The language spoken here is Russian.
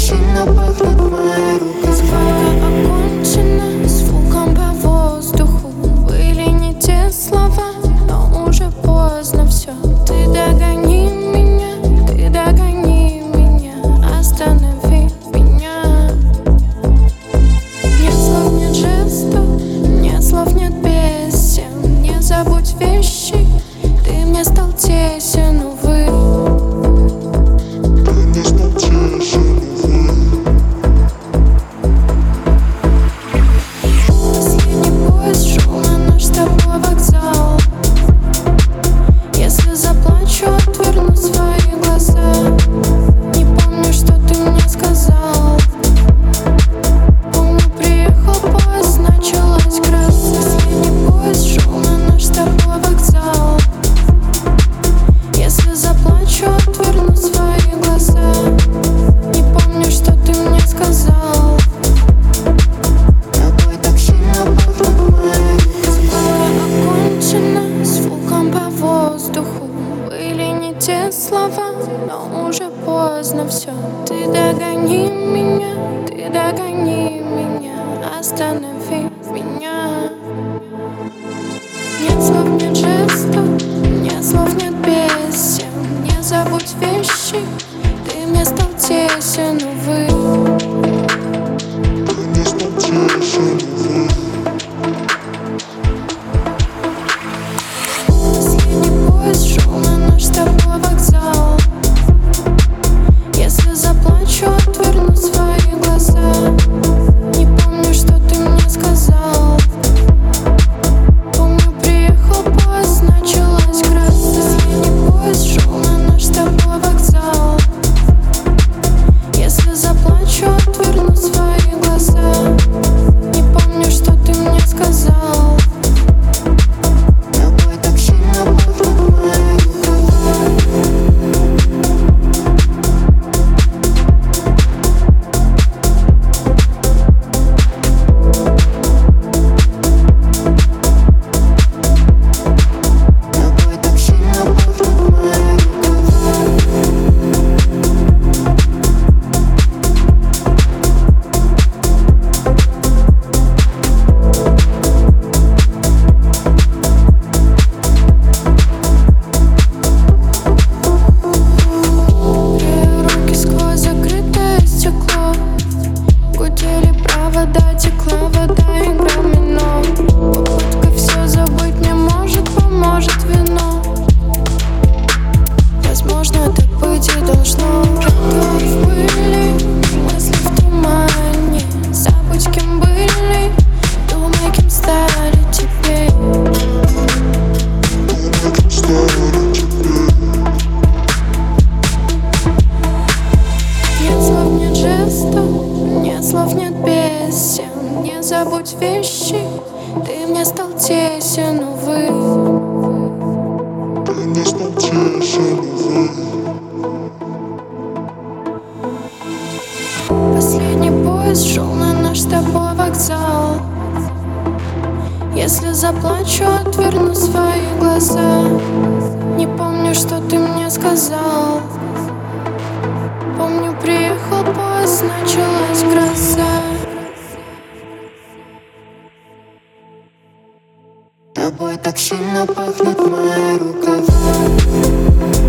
сильно пахнут мои руки. Свадьба окончена, звуком по воздуху. Были не те слова, но уже поздно все. Ты догони меня, останови меня. Нет слов, нет жестов, нет слов, нет песен. Не забудь вещи, ты мне стал тесен, увы. Ты мне стал тесен, увы. Последний поезд шел на наш с тобой вокзал. Если заплачу, отверну свои глаза. Не помню, что ты мне сказал. Помню, приехал поезд, началась гроза. Последний поезд шел на наш с тобой вокзал. Если заплачу, отверну свои глаза. Не помню, что ты мне сказал. Тобой так сильно пахнут мои руки. Свадьба окончена, звуком по воздуху. Были не те слова, но уже поздно все. Ты догони меня, останови меня. Нет слов, нет жестов, нет слов, нет песен. Не забудь вещи, ты мне стал тесен, увы. Ты мне стал тесен, увы. Последний поезд шел на наш с тобой вокзал. Если заплачу, отверну свои глаза. Не помню, что ты мне сказал. Помню, приехал поезд, началась гроза. Последний поезд шел на наш с тобой вокзал. Если заплачу, отверну свои глаза. Не помню, что ты мне сказал. Тобой так сильно пахнут мои руки. Тобой так сильно пахнут мои руки. Руки сквозь закрытое стекло. Гудели провода, текла вода, играл минор. Попытка все забыть не может, поможет вино. Возможно, так быть и должно. Готов были мысли в тумане. Забудь, кем были, думай, кем стали теперь. Думай, кем стали теперь. Нет слов, нет жестов, нет слов, нет песен. Не забудь вещи, ты мне стал тесен, увы. Ты мне стал тесен, увы. Последний поезд шел на наш с тобой вокзал. Если заплачу, отверну свои глаза. Не помню, что ты мне сказал. Помню, приехал поезд, началась гроза. Тобой так сильно пахнут мои рукава.